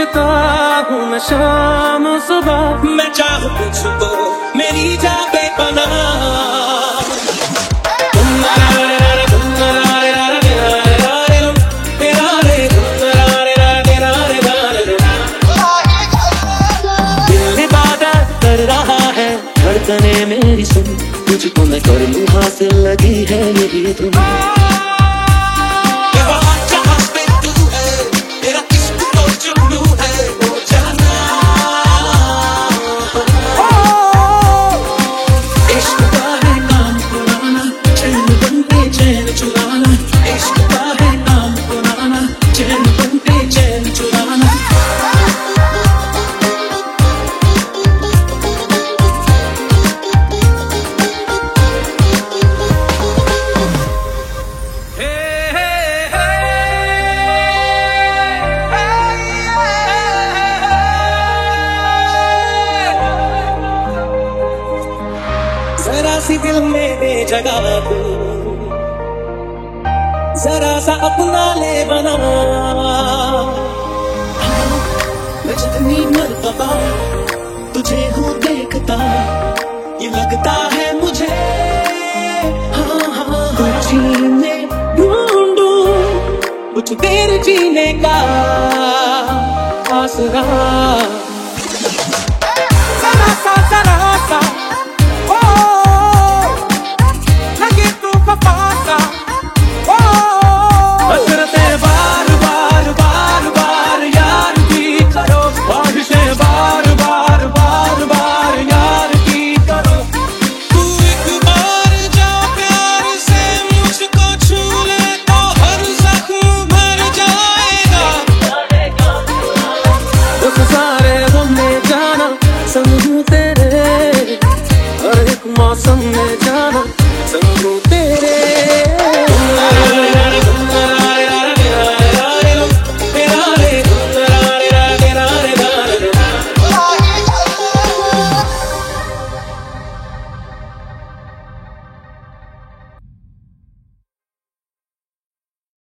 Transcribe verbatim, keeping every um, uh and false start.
सोचता हूँ मैं शाम सुबह, मैं चाहूँ तुझको मेरी जा बेपनाह। कर रहा है धड़कने मेरी सुन, तुझको मैं कर लूँ हासिल लगी है यही तुम। जरा सी दिल में दे जगह तू, जरा सा अपना ले बना। मैं जितनी मरतबा तुझे हूँ देखता, ये लगता है मुझे हाँ हाँ कुछ जीने ढूंढूं, कुछ देर जीने का आसरा।